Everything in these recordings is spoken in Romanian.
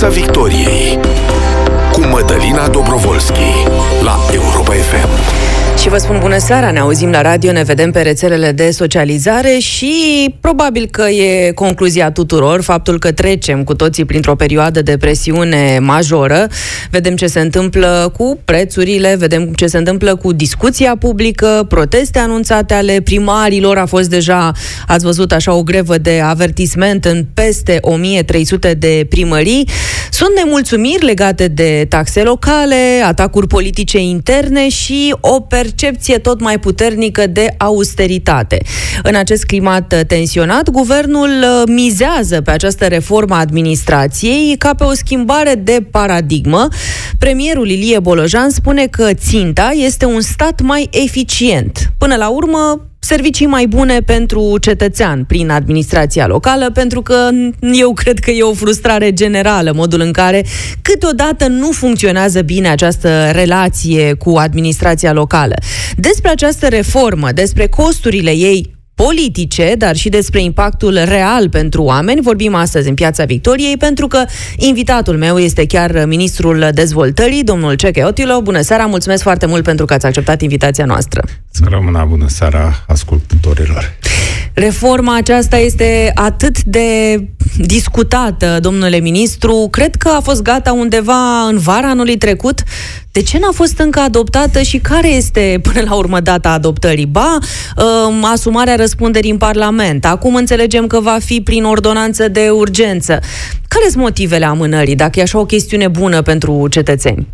Piața Victoriei cu Mădălina Dobrovolski la Europa FM. Și vă spun bună seara, ne auzim la radio, ne vedem pe rețelele de socializare și probabil că e concluzia tuturor faptul că trecem cu toții printr-o perioadă de presiune majoră. Vedem ce se întâmplă cu prețurile, vedem ce se întâmplă cu discuția publică, proteste anunțate ale primarilor, a fost deja, ați văzut așa, o grevă de avertisment în peste 1300 de primării. Sunt nemulțumiri legate de taxe locale, atacuri politice interne și o percepție tot mai puternică de austeritate. În acest climat tensionat, guvernul mizează pe această reformă a administrației ca pe o schimbare de paradigmă. Premierul Ilie Bolojan spune că ținta este un stat mai eficient. Până la urmă, servicii mai bune pentru cetățean prin administrația locală, pentru că eu cred că e o frustrare generală modul în care câteodată nu funcționează bine această relație cu administrația locală. Despre această reformă, despre costurile ei politice, dar și despre impactul real pentru oameni, vorbim astăzi în Piața Victoriei, pentru că invitatul meu este chiar ministrul dezvoltării, domnul Ceke Otilo. Bună seara, mulțumesc foarte mult pentru că ați acceptat invitația noastră. Să rămână bună seara ascultătorilor. Reforma aceasta este atât de discutată, domnule ministru. Cred că a fost gata undeva în vara anului trecut. De ce n-a fost încă adoptată și care este până la urmă data adoptării? Asumarea răspunderii în Parlament. Acum înțelegem că va fi prin ordonanță de urgență. Care sunt motivele amânării, dacă e așa o chestiune bună pentru cetățeni?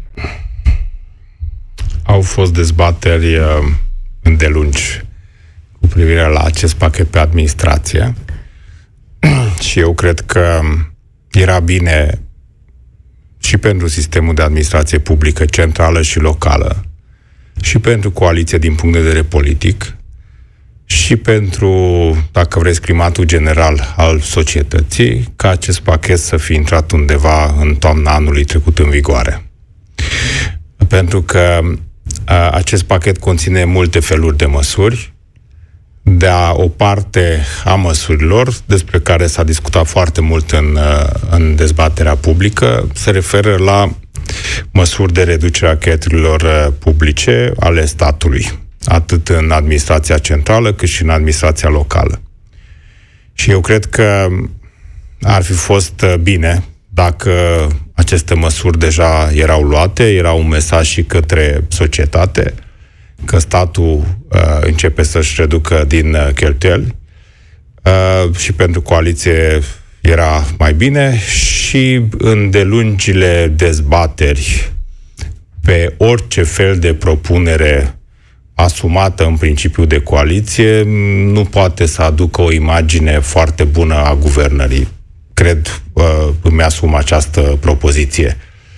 Au fost dezbateri îndelungi cu privire la acest pachet pe administrație și eu cred că era bine și pentru sistemul de administrație publică centrală și locală, și pentru coaliție din punct de vedere politic, și pentru, dacă vreți, climatul general al societății, ca acest pachet să fie intrat undeva în toamna anului trecut în vigoare. Pentru că acest pachet conține multe feluri de măsuri. O parte a măsurilor, despre care s-a discutat foarte mult în dezbaterea publică, se referă la măsuri de reducere a cheltuielilor publice ale statului, atât în administrația centrală, cât și în administrația locală. Și eu cred că ar fi fost bine dacă aceste măsuri deja erau luate, era un mesaj și către societate, că statul începe să-și reducă din cheltuieli și pentru coaliție era mai bine, și îndelungile dezbateri pe orice fel de propunere asumată în principiu de coaliție nu poate să aducă o imagine foarte bună a guvernării. Cred, îmi asum această propoziție.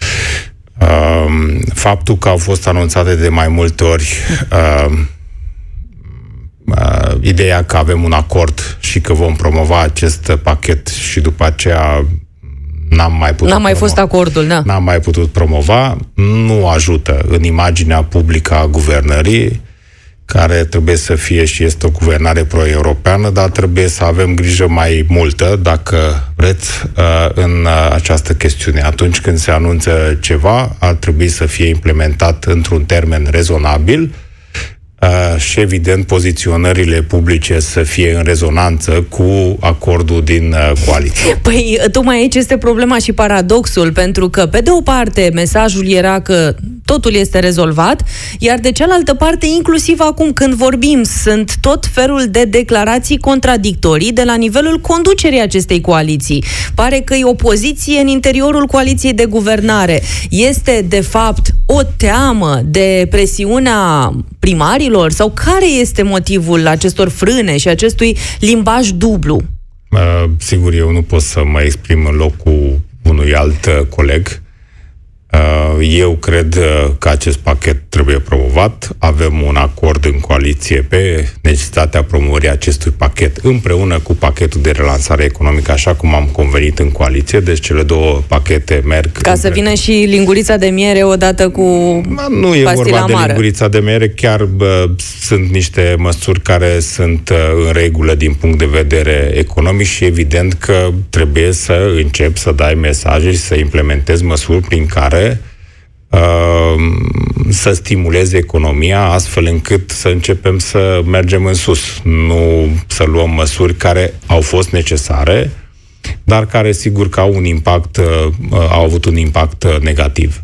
Faptul că au fost anunțate de mai multe ori ideea că avem un acord și că vom promova acest pachet și după aceea n-am mai putut promova, nu ajută în imaginea publică a guvernării, care trebuie să fie și este o guvernare pro-europeană, dar trebuie să avem grijă mai multă, dacă vreți, în această chestiune. Atunci când se anunță ceva, ar trebui să fie implementat într-un termen rezonabil și, evident, poziționările publice să fie în rezonanță cu acordul din coaliție. Păi, tocmai aici este problema și paradoxul, pentru că, pe de o parte, mesajul era că totul este rezolvat, iar de cealaltă parte, inclusiv acum când vorbim, sunt tot felul de declarații contradictorii de la nivelul conducerii acestei coaliții. Pare că e opoziție în interiorul coaliției de guvernare. Este, de fapt, o teamă de presiunea primarilor? Sau care este motivul acestor frâne și acestui limbaj dublu? Sigur, eu nu pot să mă exprim în locul unui alt coleg. Eu cred că acest pachet trebuie promovat. Avem un acord în coaliție pe necesitatea promovării acestui pachet împreună cu pachetul de relansare economică, așa cum am convenit în coaliție. Deci cele două pachete merg... Ca să vină și lingurița de miere odată cu nu e vorba amară. de lingurița de miere, chiar sunt niște măsuri care sunt în regulă din punct de vedere economic și evident că trebuie să începi să dai mesaje și să implementezi măsuri prin care să stimuleze economia astfel încât să începem să mergem în sus. Nu să luăm măsuri care au fost necesare, dar care sigur că au avut un impact negativ.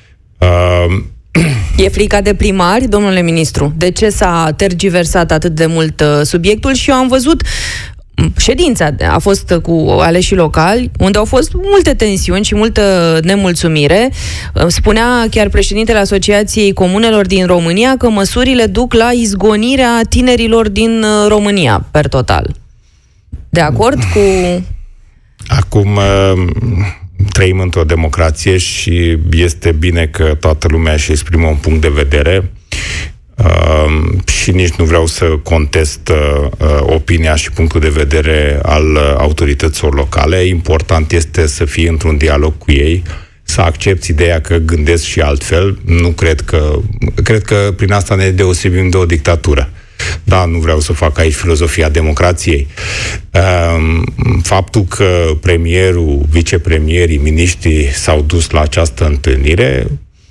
E frica de primari, domnule ministru? De ce s-a tergiversat atât de mult subiectul? Și eu am văzut ședința a fost cu aleșii locali, unde au fost multe tensiuni și multă nemulțumire. Spunea chiar președintele Asociației Comunelor din România că măsurile duc la izgonirea tinerilor din România, per total. De acord cu... Acum trăim într-o democrație și este bine că toată lumea își exprimă un punct de vedere. Și nici nu vreau să contest opinia și punctul de vedere al autorităților locale. Important este să fii într-un dialog cu ei, să accepți ideea că gândesc și altfel. Cred că prin asta ne deosebim de o dictatură. Da, nu vreau să fac aici filozofia democrației. Faptul că premierul, vicepremierii, miniștrii s-au dus la această întâlnire,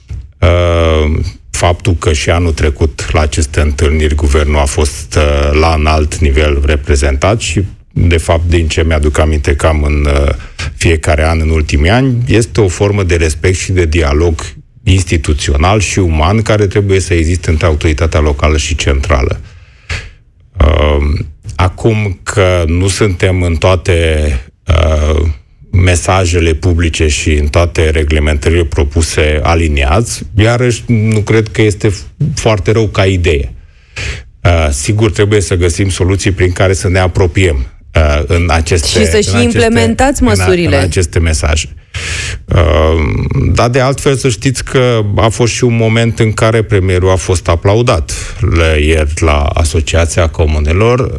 faptul că și anul trecut la aceste întâlniri guvernul a fost la un alt nivel reprezentat și, de fapt, din ce mi-aduc aminte cam în fiecare an în ultimii ani, este o formă de respect și de dialog instituțional și uman care trebuie să existe între autoritatea locală și centrală. Acum că nu suntem în toate mesajele publice și în toate reglementările propuse aliniați, iarăși nu cred că este foarte rău ca idee. Sigur, trebuie să găsim soluții prin care să ne apropiem în aceste... Și să și implementați măsurile. În aceste mesaje. Dar de altfel să știți că a fost și un moment în care premierul a fost aplaudat ieri la Asociația Comunelor.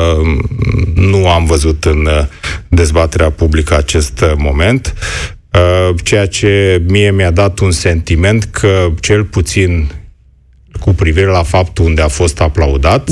Nu am văzut în dezbaterea publică acest moment, ceea ce mie mi-a dat un sentiment că cel puțin cu privire la faptul unde a fost aplaudat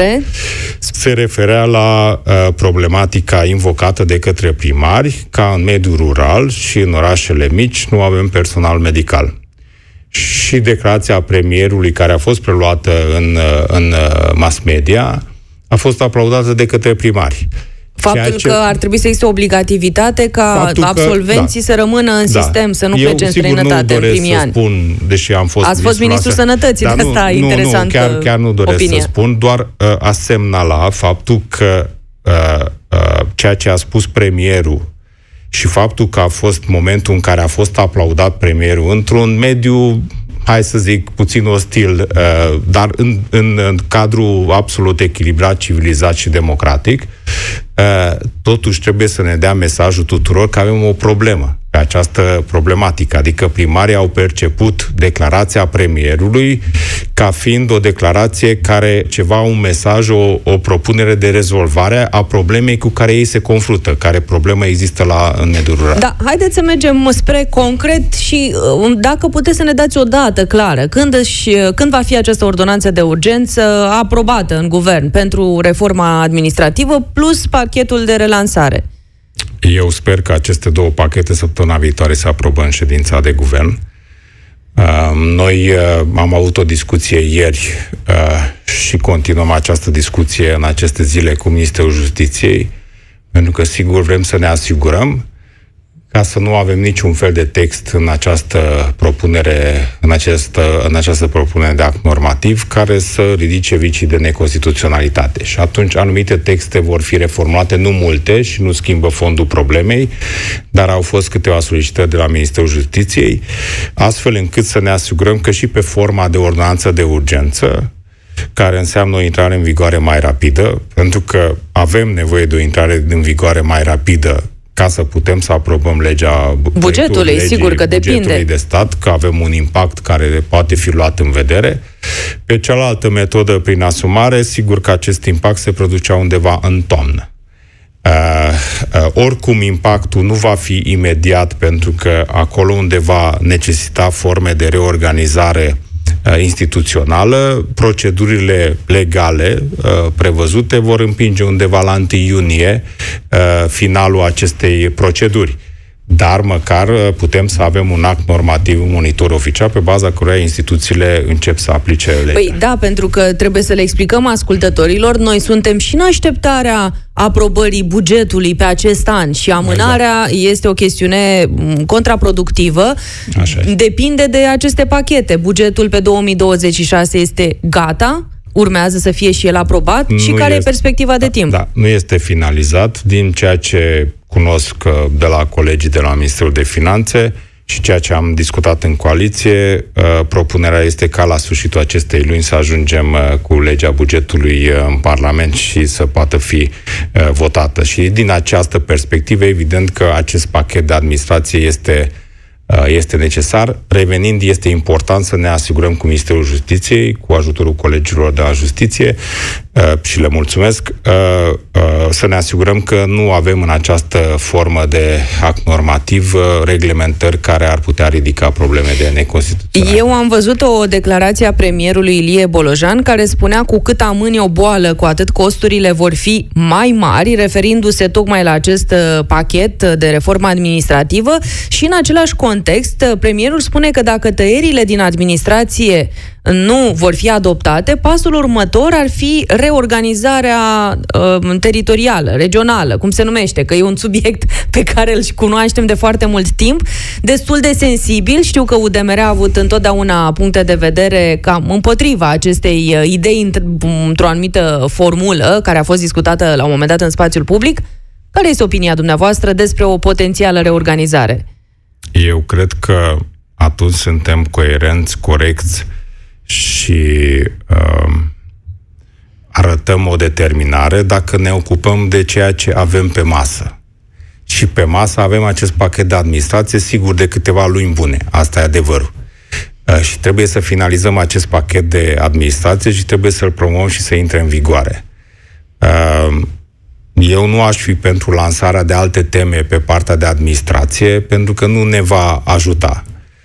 se referea la problematica invocată de către primari, ca în mediul rural și în orașele mici nu avem personal medical. Și declarația premierului, care a fost preluată în mass media, a fost aplaudată de către primari. Faptul că ar trebui să existe obligativitate ca absolvenții să rămână în sistem, să nu plece în străinătate în primii ani. Deși am fost Ați fost ministrul sănătății, de asta interesant. Chiar nu doresc să spun, doar a semnala faptul că ceea ce a spus premierul și faptul că a fost momentul în care a fost aplaudat premierul într-un mediu, hai să zic, puțin ostil, dar în cadrul absolut echilibrat, civilizat și democratic, totuși trebuie să ne dea mesajul tuturor că avem o problemă pe această problematică. Adică primarii au perceput declarația premierului ca fiind o declarație care ceva, un mesaj, o propunere de rezolvare a problemei cu care ei se confruntă, care problemă există în mediul rural. Da, haideți să mergem spre concret și dacă puteți să ne dați o dată clară, când va fi această ordonanță de urgență aprobată în guvern pentru reforma administrativă plus pachetul de relansare? Eu sper că aceste două pachete săptămâna viitoare să aprobăm în ședința de guvern. Noi am avut o discuție ieri și continuăm această discuție în aceste zile cu Ministerul Justiției, pentru că, sigur, vrem să ne asigurăm ca să nu avem niciun fel de text în această propunere, în această propunere de act normativ care să ridice vicii de neconstituționalitate. Și atunci anumite texte vor fi reformulate, nu multe și nu schimbă fondul problemei, dar au fost câteva solicitări de la Ministerul Justiției, astfel încât să ne asigurăm că și pe forma de ordonanță de urgență, care înseamnă o intrare în vigoare mai rapidă, pentru că avem nevoie de o intrare în vigoare mai rapidă ca să putem să aprobăm legea bugetului, sigur că depinde. Bugetului de stat, că avem un impact care poate fi luat în vedere. Pe cealaltă metodă, prin asumare, sigur că acest impact se producea undeva în toamnă. Oricum, impactul nu va fi imediat, pentru că acolo unde va necesita forme de reorganizare instituțională, procedurile legale prevăzute vor împinge undeva la 1 iunie finalul acestei proceduri. Dar măcar putem să avem un act normativ, un monitor oficial, pe baza căruia instituțiile încep să aplice legea. Păi da, pentru că trebuie să le explicăm ascultătorilor, noi suntem și în așteptarea aprobării bugetului pe acest an și amânarea este o chestiune contraproductivă. Așa este. Depinde de aceste pachete. Bugetul pe 2026 este gata? Urmează să fie și el aprobat? Și care e perspectiva de timp? Da, nu este finalizat. Din ceea ce cunosc de la colegii de la Ministerul de Finanțe și ceea ce am discutat în coaliție, propunerea este ca la sfârșitul acestei luni să ajungem cu legea bugetului în Parlament și să poată fi votată. Și din această perspectivă, evident că acest pachet de administrație este necesar. Revenind, este important să ne asigurăm cu Ministerul Justiției, cu ajutorul colegilor de la Justiție, și le mulțumesc, să ne asigurăm că nu avem în această formă de act normativ reglementări care ar putea ridica probleme de neconstituționalitate. Eu am văzut o declarație a premierului Ilie Bolojan care spunea: cu cât amâni o boală, cu atât costurile vor fi mai mari, referindu-se tocmai la acest pachet de reformă administrativă. Și în același context, premierul spune că dacă tăierile din administrație nu vor fi adoptate, pasul următor ar fi reorganizarea teritorială, regională, cum se numește, că e un subiect pe care îl cunoaștem de foarte mult timp, destul de sensibil. Știu că UDMR a avut întotdeauna puncte de vedere cam împotriva acestei idei într-o anumită formulă care a fost discutată la un moment dat în spațiul public. Care este opinia dumneavoastră despre o potențială reorganizare? Eu cred că atunci suntem coerenți, corecți și arătăm o determinare dacă ne ocupăm de ceea ce avem pe masă. Și pe masă avem acest pachet de administrație, sigur, de câteva luni bune. Asta e adevărul. Și trebuie să finalizăm acest pachet de administrație și trebuie să-l promovăm și să intre în vigoare. Eu nu aș fi pentru lansarea de alte teme pe partea de administrație, pentru că nu ne va ajuta.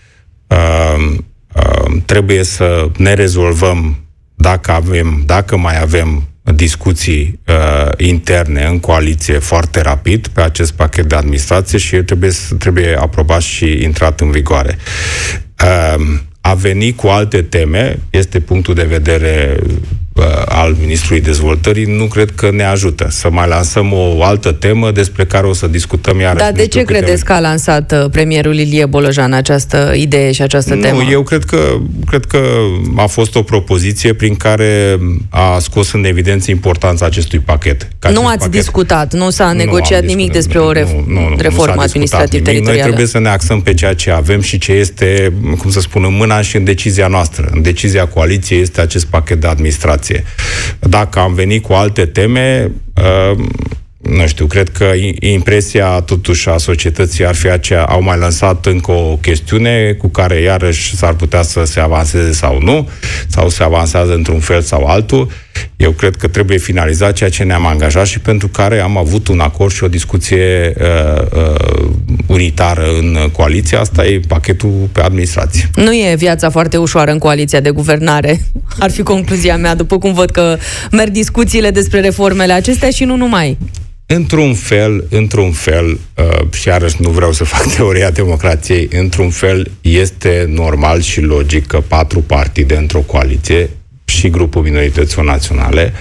Trebuie să ne rezolvăm dacă mai avem discuții interne în coaliție foarte rapid pe acest pachet de administrație și el trebuie aprobat și intrat în vigoare. A veni cu alte teme este punctul de vedere al Ministrului Dezvoltării, nu cred că ne ajută. Să mai lansăm o altă temă despre care o să discutăm iarăși. Dar de ce credeți că a lansat premierul Ilie Bolojan această idee și această temă? Eu cred că a fost o propoziție prin care a scos în evidență importanța acestui pachet. Nu ați discutat, nu s-a negociat nimic despre o reformă administrativ-teritorială. Noi trebuie să ne axăm pe ceea ce avem și ce este, cum să spun, în mâna și în decizia noastră. În decizia coaliției este acest pachet de administrație. Dacă am venit cu alte teme, nu știu, cred că impresia totuși a societății ar fi aceea: au mai lansat încă o chestiune cu care iarăși s-ar putea să se avanseze sau nu, sau se avansează într-un fel sau altul. Eu cred că trebuie finalizat ceea ce ne-am angajat și pentru care am avut un acord și o discuție unitară în coaliție. Asta e pachetul pe administrație. Nu e viața foarte ușoară în coaliția de guvernare, ar fi concluzia mea, după cum văd că merg discuțiile despre reformele acestea și nu numai. Într-un fel, și iarăși nu vreau să fac teoria democrației, într-un fel este normal și logic că 4 partide într-o coaliție și grupul minorităților naționale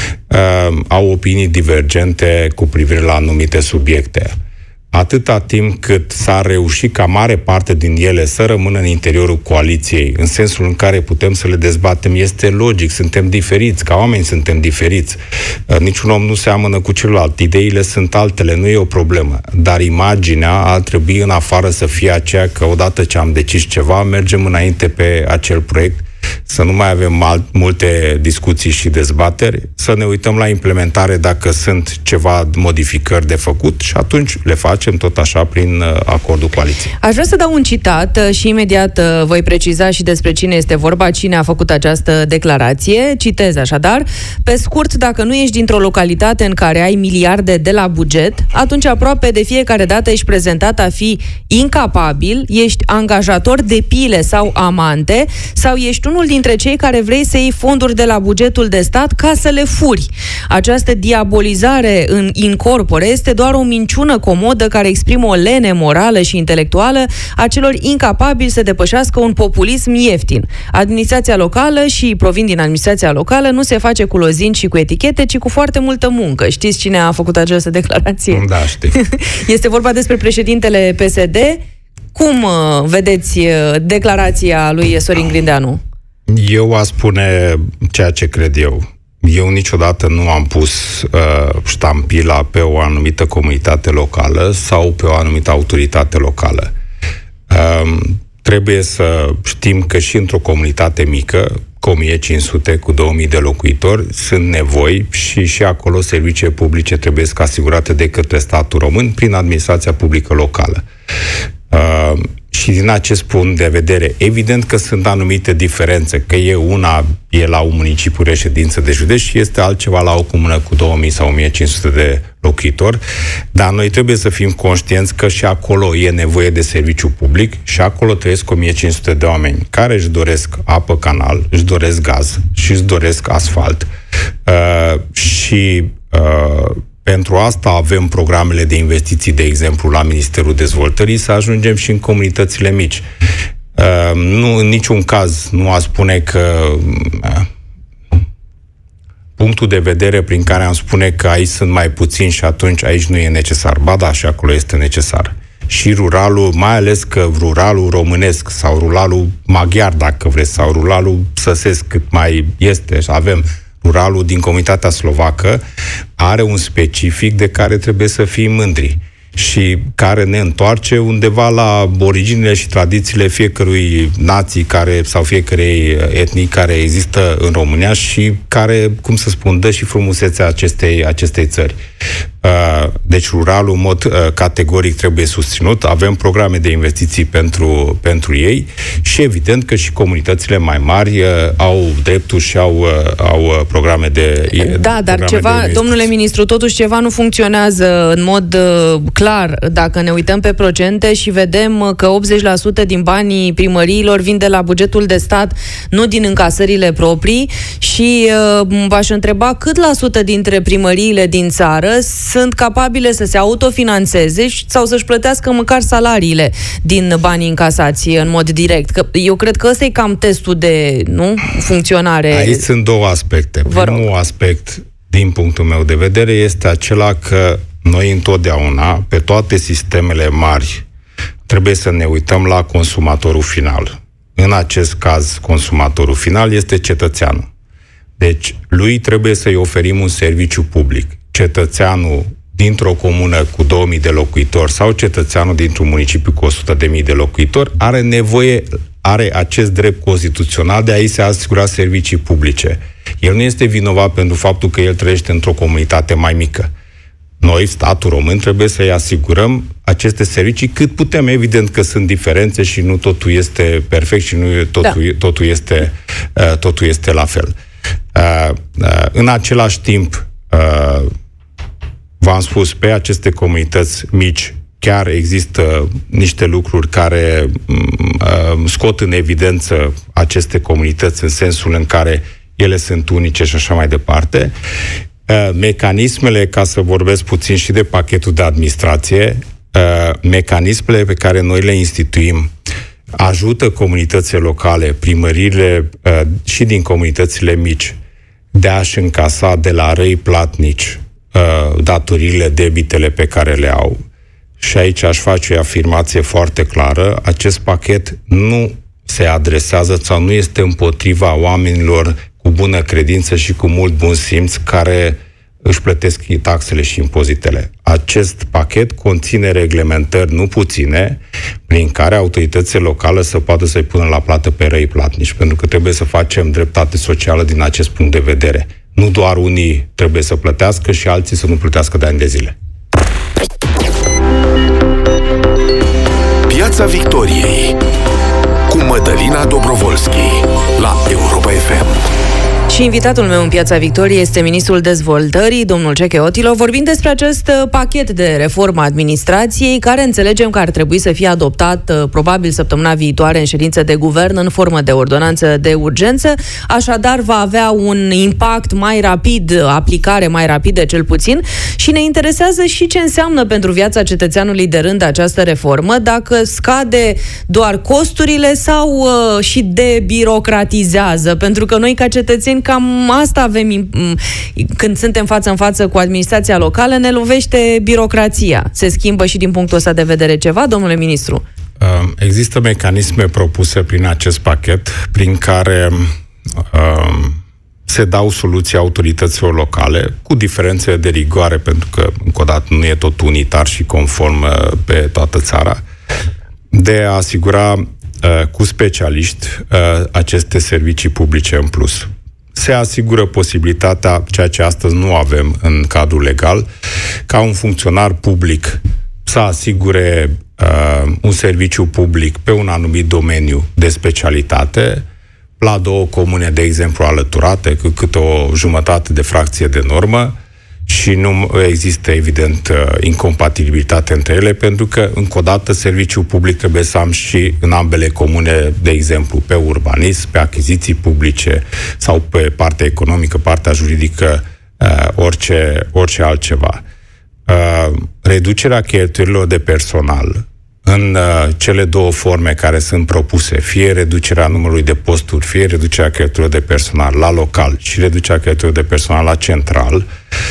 au opinii divergente cu privire la anumite subiecte. Atâta timp cât s-a reușit ca mare parte din ele să rămână în interiorul coaliției, în sensul în care putem să le dezbatem, este logic, suntem diferiți, ca oameni suntem diferiți. Niciun om nu seamănă cu celălalt, ideile sunt altele, nu e o problemă. Dar imaginea ar trebui în afară să fie aceea că odată ce am decis ceva, mergem înainte pe acel proiect să nu mai avem multe discuții și dezbateri, să ne uităm la implementare dacă sunt ceva modificări de făcut și atunci le facem tot așa prin acordul coaliției. Aș vrea să dau un citat și imediat voi preciza și despre cine este vorba, cine a făcut această declarație. Citez așadar: pe scurt, dacă nu ești dintr-o localitate în care ai miliarde de la buget, atunci aproape de fiecare dată ești prezentat a fi incapabil, ești angajator de pile sau amante, sau ești unul dintre cei care vrei să iei fonduri de la bugetul de stat ca să le furi. Această diabolizare in corpore este doar o minciună comodă care exprimă o lene morală și intelectuală a celor incapabili să depășească un populism ieftin. Administrația locală, și provin din administrația locală, nu se face cu lozinci și cu etichete, ci cu foarte multă muncă. Știți cine a făcut această declarație? Da, știu. Este vorba despre președintele PSD. Cum vedeți declarația lui Sorin Grindeanu? Eu aș spune ceea ce cred eu. Eu niciodată nu am pus ștampila pe o anumită comunitate locală sau pe o anumită autoritate locală. Trebuie să știm că și într-o comunitate mică, cu 1500, cu 2000 de locuitori, sunt nevoi și acolo servicii publice trebuie să asigurate de către statul român prin administrația publică locală. Și din acest punct de vedere, evident că sunt anumite diferențe, că una e la un municipiu reședință de județ și este altceva la o comună cu 2000 sau 1500 de locuitori, dar noi trebuie să fim conștienți că și acolo e nevoie de serviciu public și acolo trăiesc 1500 de oameni care își doresc apă canal, își doresc gaz și își doresc asfalt. Pentru asta avem programele de investiții, de exemplu, la Ministerul Dezvoltării, să ajungem și în comunitățile mici. Nu, în niciun caz nu a spune că punctul de vedere prin care am spune că aici sunt mai puțini și atunci aici nu e necesar. Ba da, și acolo este necesar. Și ruralul, mai ales că ruralul românesc sau ruralul maghiar, dacă vreți, sau ruralul săsesc cât mai este, avem ruralul din comunitatea slovacă, are un specific de care trebuie să fim mândri și care ne întoarce undeva la originile și tradițiile fiecărui nații sau fiecărei etnii care există în România și care, cum să spun, dă și frumusețea acestei țări. Deci ruralul, în mod categoric, trebuie susținut. Avem programe de investiții pentru ei și evident că și comunitățile mai mari au dreptul și au programe de Da, dar ceva, domnule ministru, totuși ceva nu funcționează în mod clar dacă ne uităm pe procente și vedem că 80% din banii primăriilor vin de la bugetul de stat, nu din încasările proprii, și v-aș întreba cât la sută dintre primăriile din țară sunt capabile să se autofinanțeze sau să-și plătească măcar salariile din banii încasați în mod direct. Că eu cred că ăsta e cam testul de funcționare. Aici sunt două aspecte. Primul aspect, din punctul meu de vedere, este acela că noi întotdeauna, pe toate sistemele mari, trebuie să ne uităm la consumatorul final. În acest caz, consumatorul final este cetățeanul. Deci, lui trebuie să-i oferim un serviciu public. Cetățeanul dintr-o comună cu 2000 de locuitori sau cetățeanul dintr-un municipiu cu 100.000 de locuitori are acest drept constituțional de a-i se asigura servicii publice. El nu este vinovat pentru faptul că el trăiește într-o comunitate mai mică. Noi, statul român, trebuie să-i asigurăm aceste servicii cât putem. Evident că sunt diferențe și nu totul este perfect și nu totul este la fel. În același timp, v-am spus, pe aceste comunități mici chiar există niște lucruri care scot în evidență aceste comunități în sensul în care ele sunt unice și așa mai departe. Mecanismele, ca să vorbesc puțin și de pachetul de administrație, mecanismele pe care noi le instituim ajută comunitățile locale, primăriile și din comunitățile mici de a-și încasa de la răi platnici datoriile, debitele pe care le au. Și aici aș face o afirmație foarte clară. Acest pachet nu se adresează sau nu este împotriva oamenilor cu bună credință și cu mult bun simț care își plătesc taxele și impozitele. Acest pachet conține reglementări nu puține, prin care autoritățile locale să poată să-i pună la plată pe răi platnici, pentru că trebuie să facem dreptate socială din acest punct de vedere. Nu doar unii trebuie să plătească și alții să nu plătească de ani de zile. Piața Victoriei cu Mădălina Dobrovolski la Europa FM. Și invitatul meu în Piața Victoriei este ministrul dezvoltării, domnul Ceche Otilo, vorbind despre acest pachet de reformă a administrației, care înțelegem că ar trebui să fie adoptat probabil săptămâna viitoare în ședință de guvern în formă de ordonanță de urgență, așadar va avea un impact mai rapid, aplicare mai rapidă cel puțin, și ne interesează și ce înseamnă pentru viața cetățeanului de rând această reformă, dacă scade doar costurile sau și debirocratizează, pentru că noi ca cetățeni cam asta avem când suntem față în față cu administrația locală, ne lovește birocrația. Se schimbă și din punctul ăsta de vedere ceva, domnule ministru? Există mecanisme propuse prin acest pachet, prin care se dau soluții autorităților locale, cu diferențe de rigoare, pentru că, încă o dată, nu e tot unitar și conform pe toată țara, de a asigura cu specialiști aceste servicii publice în plus. Se asigură posibilitatea, ceea ce astăzi nu avem în cadrul legal, ca un funcționar public să asigure un serviciu public pe un anumit domeniu de specialitate, la 2 comune, de exemplu, alăturate, cu câte o jumătate de fracție de normă, și nu există, evident, incompatibilitate între ele, pentru că, încă o dată, serviciul public trebuie să am și în ambele comune, de exemplu, pe urbanism, pe achiziții publice sau pe partea economică, partea juridică, orice altceva. Reducerea cheltuielilor de personal în cele 2 forme care sunt propuse, fie reducerea numărului de posturi, fie reducerea cheltuielilor de personal la local și reducerea cheltuielilor de personal la central,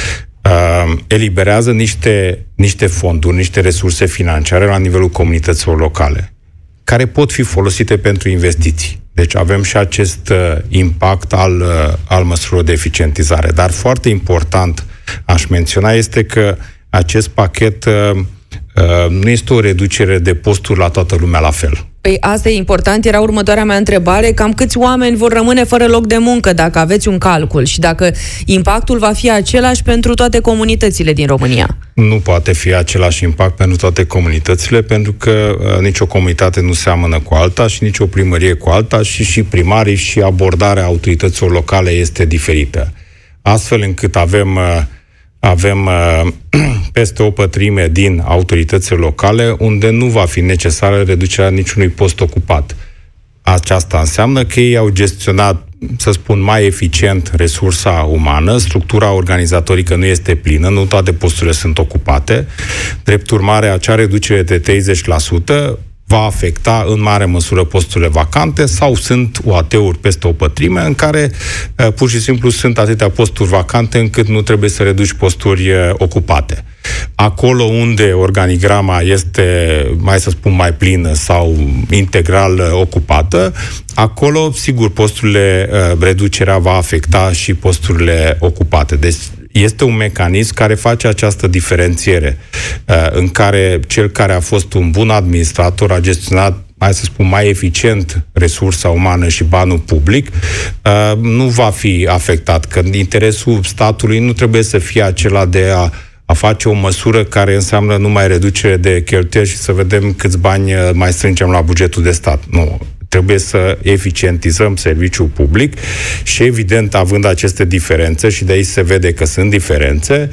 eliberează niște fonduri, niște resurse financiare la nivelul comunităților locale, care pot fi folosite pentru investiții. Deci avem și acest impact al măsurilor de eficientizare. Dar foarte important, aș menționa, este că acest pachet nu este o reducere de posturi la toată lumea la fel. Păi asta e important, era următoarea mea întrebare, cam câți oameni vor rămâne fără loc de muncă, dacă aveți un calcul, și dacă impactul va fi același pentru toate comunitățile din România? Nu poate fi același impact pentru toate comunitățile, pentru că nicio comunitate nu seamănă cu alta și nicio primărie cu alta, și primarii și abordarea autorităților locale este diferită. Astfel încât avem peste o pătrime din autoritățile locale unde nu va fi necesară reducerea niciunui post ocupat. Aceasta înseamnă că ei au gestionat, să spun, mai eficient resursa umană, structura organizatorică nu este plină, nu toate posturile sunt ocupate. Drept urmare, acea reducere de 30% va afecta în mare măsură posturile vacante, sau sunt UAT-uri peste o pătrime în care pur și simplu sunt atâtea posturi vacante încât nu trebuie să reduci posturi ocupate. Acolo unde organigrama este, mai plină sau integral ocupată, acolo, sigur, reducerea va afecta și posturile ocupate. Deci este un mecanism care face această diferențiere, în care cel care a fost un bun administrator a gestionat, mai eficient resursa umană și banul public, nu va fi afectat, că interesul statului nu trebuie să fie acela de a face o măsură care înseamnă numai reducere de cheltuieli și să vedem câți bani mai strângem la bugetul de stat. Nu. Trebuie să eficientizăm serviciul public și, evident, având aceste diferențe, și de aici se vede că sunt diferențe,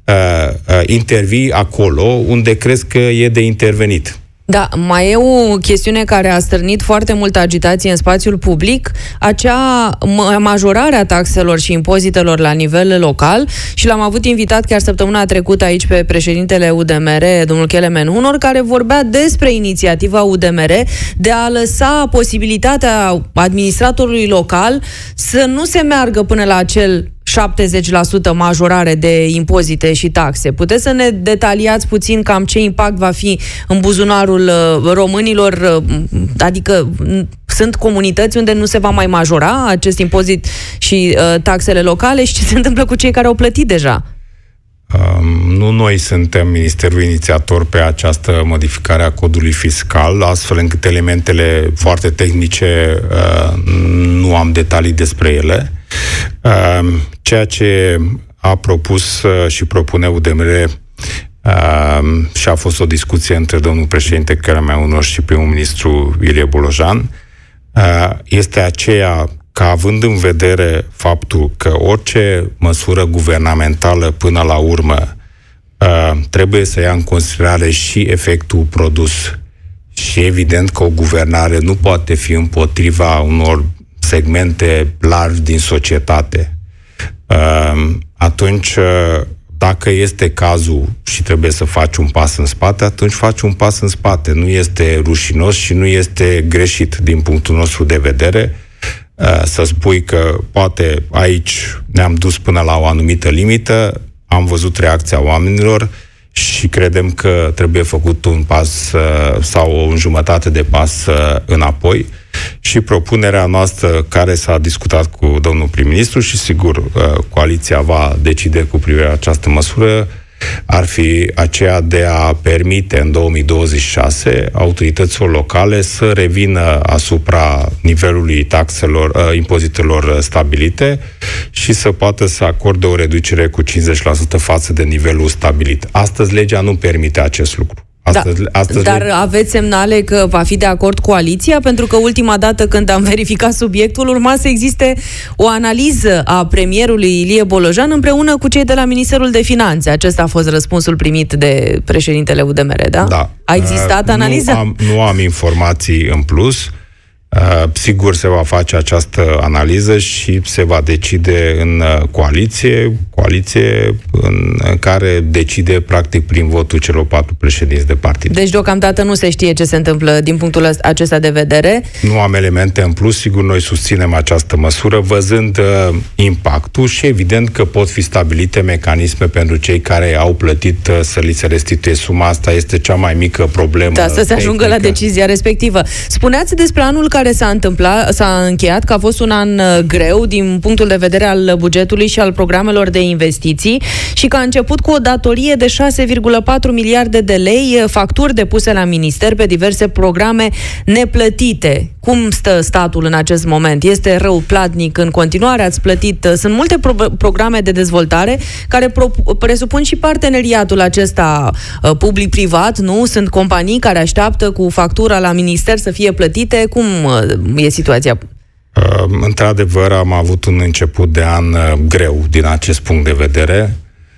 intervii acolo unde crezi că e de intervenit. Da, mai e o chestiune care a stârnit foarte multă agitație în spațiul public, acea majorare a taxelor și impozitelor la nivel local, și l-am avut invitat chiar săptămâna trecută aici pe președintele UDMR, domnul Kelemen Hunor, care vorbea despre inițiativa UDMR de a lăsa posibilitatea administratorului local să nu se meargă până la acel 70% majorare de impozite și taxe. Puteți să ne detaliați puțin cam ce impact va fi în buzunarul românilor? Adică sunt comunități unde nu se va mai majora acest impozit și taxele locale, și ce se întâmplă cu cei care au plătit deja? Nu noi suntem ministerul inițiator pe această modificare a codului fiscal, astfel încât elementele foarte tehnice nu am detalii despre ele. Ceea ce a propus și propune UDMR și a fost o discuție între domnul președinte Karameunor și primul ministru Ilie Bolojan, este aceea că, având în vedere faptul că orice măsură guvernamentală până la urmă trebuie să ia în considerare și efectul produs, și evident că o guvernare nu poate fi împotriva unor segmente largi din societate, atunci, dacă este cazul și trebuie să faci un pas în spate, atunci faci un pas în spate. Nu este rușinos și nu este greșit din punctul nostru de vedere să spui că poate aici ne-am dus până la o anumită limită, am văzut reacția oamenilor și credem că trebuie făcut un pas sau o jumătate de pas înapoi. Și propunerea noastră, care s-a discutat cu domnul prim-ministru și sigur coaliția va decide cu privire la această măsură, ar fi aceea de a permite în 2026 autorităților locale să revină asupra nivelului taxelor, impozitelor stabilite și să poată să acorde o reducere cu 50% față de nivelul stabilit. Astăzi legea nu permite acest lucru. Dar aveți semnale că va fi de acord coaliția? Pentru că ultima dată când am verificat subiectul, urma să existe o analiză a premierului Ilie Bolojan împreună cu cei de la Ministerul de Finanțe. Acesta a fost răspunsul primit de președintele UDMR, da? Da. A existat analiză? Nu am informații în plus. Sigur se va face această analiză și se va decide în coaliție în care decide practic prin votul celor 4 președinți de partid. Deci deocamdată nu se știe ce se întâmplă din punctul acesta de vedere. Nu am elemente în plus, sigur noi susținem această măsură văzând impactul și evident că pot fi stabilite mecanisme pentru cei care au plătit să li se restituie suma. Asta este cea mai mică problemă. Da, să se ajungă la decizia respectivă. Spuneați despre anul care s-a încheiat, că a fost un an greu din punctul de vedere al bugetului și al programelor de investiții și că a început cu o datorie de 6,4 miliarde de lei, facturi depuse la minister pe diverse programe neplătite. Cum stă statul în acest moment? Este rău platnic în continuare? Ați plătit? Sunt multe programe de dezvoltare care presupun și parteneriatul acesta public-privat, nu? Sunt companii care așteaptă cu factura la minister să fie plătite. Cum e situația? Într-adevăr, am avut un început de an greu din acest punct de vedere.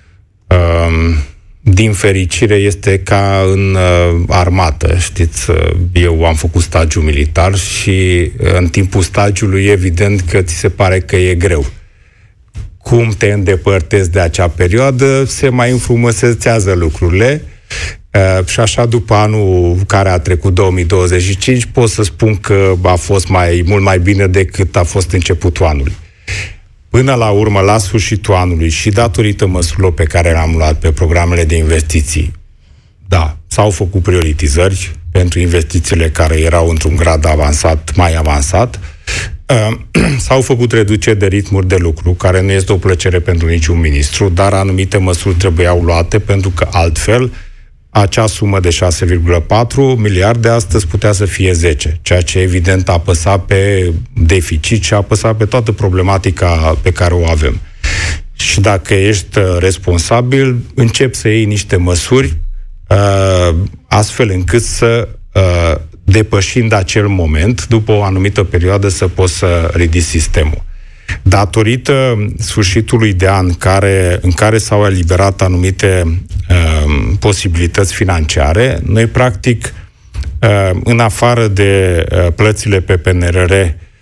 Din fericire este ca în armată, știți, eu am făcut stagiu militar și în timpul stagiului evident că ți se pare că e greu. Cum te îndepărtezi de acea perioadă, se mai înfrumusețează lucrurile. Și așa, după anul care a trecut, 2025, pot să spun că a fost mult mai bine decât a fost începutul anului. Până la urmă, la sfârșitul anului și datorită măsurilor pe care le-am luat pe programele de investiții, da, s-au făcut prioritizări pentru investițiile care erau într-un grad avansat, mai avansat. S-au făcut reduceri de ritmuri de lucru, care nu este o plăcere pentru niciun ministru, dar anumite măsuri trebuiau luate pentru că altfel acea sumă de 6,4 miliarde astăzi putea să fie 10, ceea ce evident a apăsat pe deficit și a apăsat pe toată problematica pe care o avem. Și dacă ești responsabil, începi să iei niște măsuri astfel încât să, depășind acel moment, după o anumită perioadă, să poți să ridici sistemul. Datorită sfârșitului de an în care s-au eliberat anumite posibilități financiare, noi practic, în afară de plățile pe PNRR,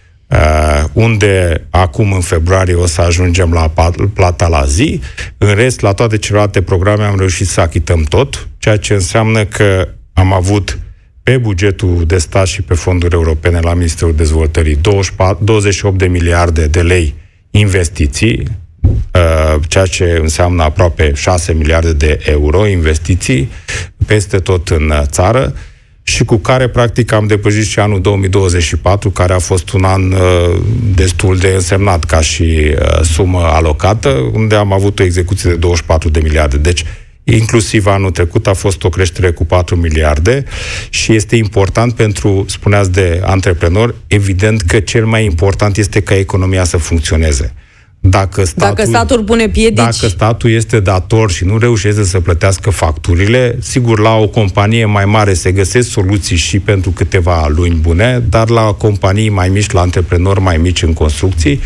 unde acum în februarie o să ajungem la plata la zi, în rest, la toate celelalte programe am reușit să achităm tot, ceea ce înseamnă că am avut pe bugetul de stat și pe fonduri europene la Ministerul Dezvoltării 28 de miliarde de lei investiții, ceea ce înseamnă aproape 6 miliarde de euro investiții peste tot în țară și cu care, practic, am depășit și anul 2024, care a fost un an destul de însemnat ca și sumă alocată, unde am avut o execuție de 24 de miliarde. Deci, inclusiv anul trecut a fost o creștere cu 4 miliarde și este important pentru, spuneați de antreprenori, evident că cel mai important este ca economia să funcționeze. Dacă statul pune piedici... Dacă statul este dator și nu reușește să plătească facturile, sigur, la o companie mai mare se găsesc soluții și pentru câteva luni bune, dar la companii mai mici, la antreprenori mai mici în construcții,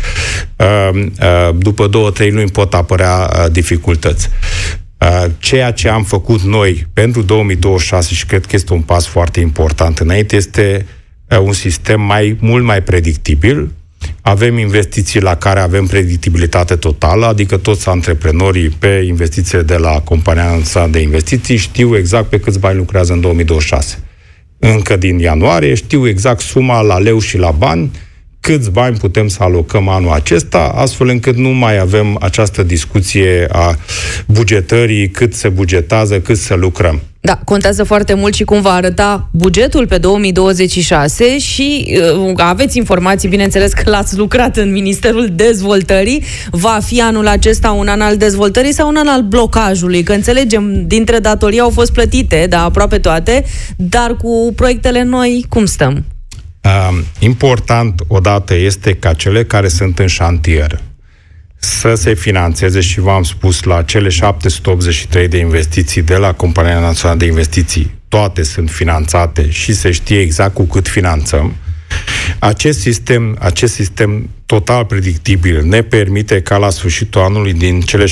după 2-3 luni pot apărea dificultăți. Ceea ce am făcut noi pentru 2026 și cred că este un pas foarte important înainte, este un sistem mult mai predictibil. Avem investiții la care avem predictibilitate totală, adică toți antreprenorii pe investițiile de la compania noastră de investiții știu exact pe câți bani lucrează în 2026. Încă din ianuarie știu exact suma la leu și la bani, câți bani putem să alocăm anul acesta, astfel încât nu mai avem această discuție a bugetării, cât se bugetează, cât să lucrăm. Da, contează foarte mult și cum va arăta bugetul pe 2026 și aveți informații, bineînțeles că l-ați lucrat în Ministerul Dezvoltării. Va fi anul acesta un an al dezvoltării sau un an al blocajului? Că înțelegem, dintre datorii au fost plătite, da, aproape toate, dar cu proiectele noi, cum stăm? Important, odată, este ca cele care sunt în șantier să se finanțeze și v-am spus la cele 783 de investiții de la Compania Națională de Investiții. Toate sunt finanțate și se știe exact cu cât finanțăm. Acest sistem total predictibil ne permite ca la sfârșitul anului din cele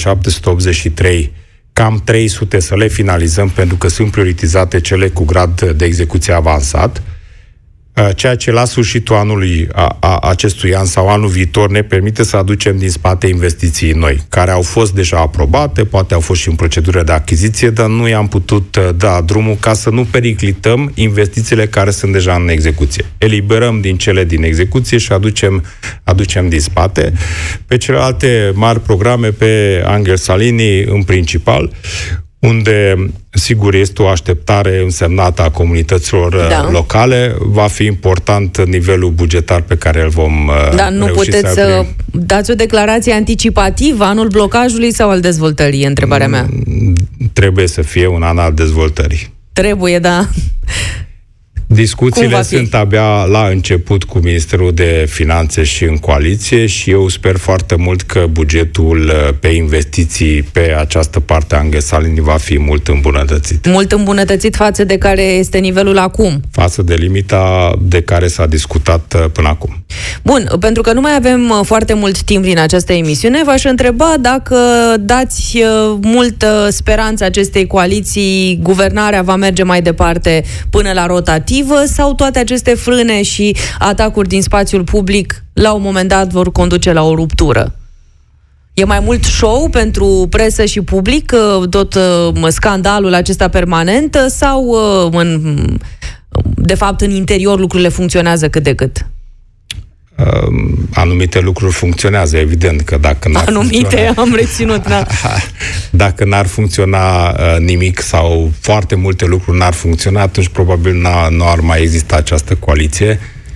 783 cam 300 să le finalizăm pentru că sunt prioritizate cele cu grad de execuție avansat. Ceea ce la sfârșitul anului acestui an sau anul viitor ne permite să aducem din spate investiții noi, care au fost deja aprobate, poate au fost și în procedură de achiziție, dar nu i-am putut da drumul ca să nu periclităm investițiile care sunt deja în execuție. Eliberăm din cele din execuție și aducem din spate. Pe celelalte mari programe, pe Angel Salini în principal, unde, sigur, este o așteptare însemnată a comunităților locale, va fi important nivelul bugetar pe care îl vom nu puteți să dați o declarație anticipativă, anul blocajului sau al dezvoltării, întrebarea mea? Trebuie să fie un an al dezvoltării. Trebuie, da. Discuțiile sunt abia la început cu Ministerul de Finanțe și în coaliție și eu sper foarte mult că bugetul pe investiții pe această parte a Angel Salini va fi mult îmbunătățit. Mult îmbunătățit față de care este nivelul acum? Față de limita de care s-a discutat până acum. Bun, pentru că nu mai avem foarte mult timp din această emisiune, v-aș întreba dacă dați multă speranță acestei coaliții, guvernarea va merge mai departe până la rotativ sau toate aceste frâne și atacuri din spațiul public la un moment dat vor conduce la o ruptură? E mai mult show pentru presă și public, tot scandalul acesta permanent, sau de fapt în interior lucrurile funcționează cât de cât? Anumite lucruri funcționează, evident că dacă n-ar am reținut, da. Dacă n-ar funcționa nimic sau foarte multe lucruri n-ar funcționa, atunci probabil nu ar mai exista această coaliție.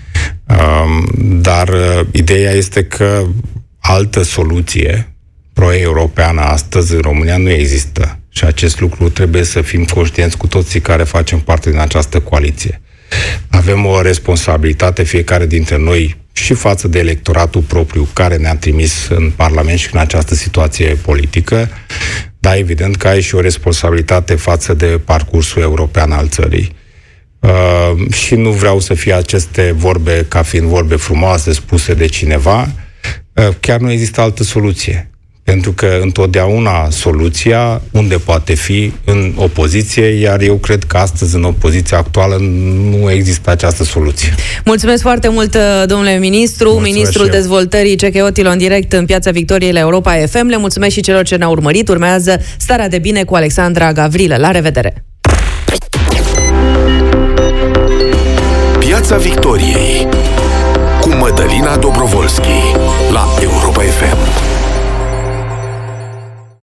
Dar ideea este că altă soluție pro-europeană astăzi în România nu există. Și acest lucru trebuie să fim conștienți cu toții care facem parte din această coaliție. Avem o responsabilitate fiecare dintre noi și față de electoratul propriu care ne-a trimis în Parlament și în această situație politică, dar evident că ai și o responsabilitate față de parcursul european al țării. Și nu vreau să fie aceste vorbe ca fiind vorbe frumoase spuse de cineva, chiar nu există altă soluție. Pentru că întotdeauna soluția unde poate fi în opoziție, iar eu cred că astăzi în opoziția actuală nu există această soluție. Mulțumesc foarte mult, domnule ministru, ministrul dezvoltării CK Otilo în direct în Piața Victoriei la Europa FM. Le mulțumesc și celor ce ne-au urmărit. Urmează Starea de Bine cu Alexandra Gavrilă. La revedere! Piața Victoriei cu Mădălina Dobrovolski la Europa FM.